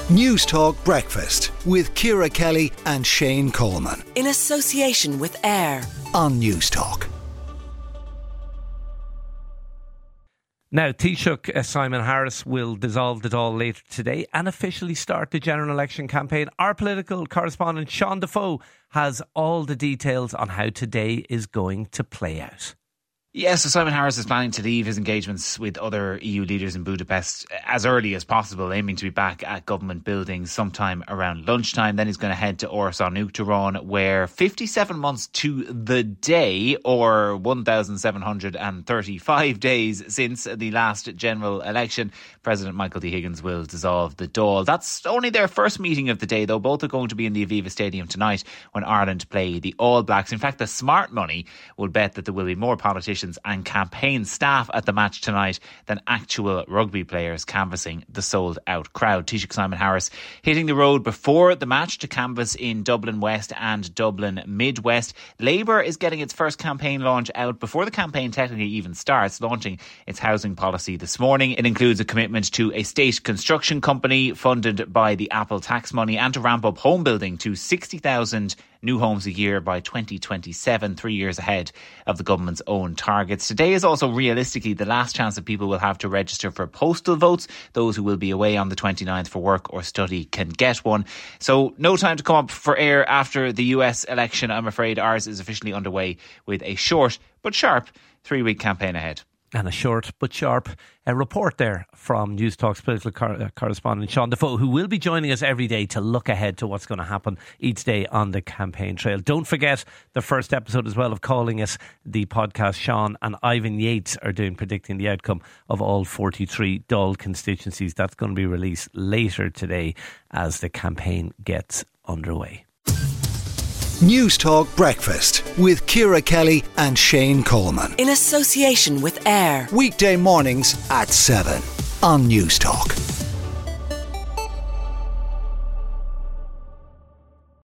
News Talk Breakfast with Ciara Kelly and Shane Coleman. In association with AIR on News Talk. Now, Taoiseach Simon Harris will dissolve the Dáil later today and officially start the general election campaign. Our political correspondent Sean Defoe has all the details on how today is going to play out. Yes, so Simon Harris is planning to leave his engagements with other EU leaders in Budapest as early as possible, aiming to be back at government buildings sometime around lunchtime. Then he's going to head to Orsa-Nuuk, Tyrone, where 57 months to the day, or 1,735 days since the last general election, President Michael D. Higgins will dissolve the Dáil. That's only their first meeting of the day, though. Both are going to be in the Aviva Stadium tonight when Ireland play the All Blacks. In fact, the smart money will bet that there will be more politicians and campaign staff at the match tonight than actual rugby players canvassing the sold-out crowd. Taoiseach Simon Harris hitting the road before the match to canvass in Dublin West and Dublin Midwest. Labour is getting its first campaign launch out before the campaign technically even starts, launching its housing policy this morning. It includes a commitment to a state construction company funded by the Apple tax money and to ramp up home building to 60,000 new homes a year by 2027, 3 years ahead of the government's own targets. Today is also realistically the last chance that people will have to register for postal votes. Those who will be away on the 29th for work or study can get one. So no time to come up for air after the US election. I'm afraid ours is officially underway with a short but sharp 3-week campaign ahead. And a short but sharp report there from News Talk's political correspondent Sean Defoe, who will be joining us every day to look ahead to what's going to happen each day on the campaign trail. Don't forget the first episode as well of Calling Us, the podcast Sean and Ivan Yates are doing, predicting the outcome of all 43 Dáil constituencies. That's going to be released later today as the campaign gets underway. News Talk Breakfast with Ciara Kelly and Shane Coleman. in association with AIR. Weekday mornings at 7 on News Talk.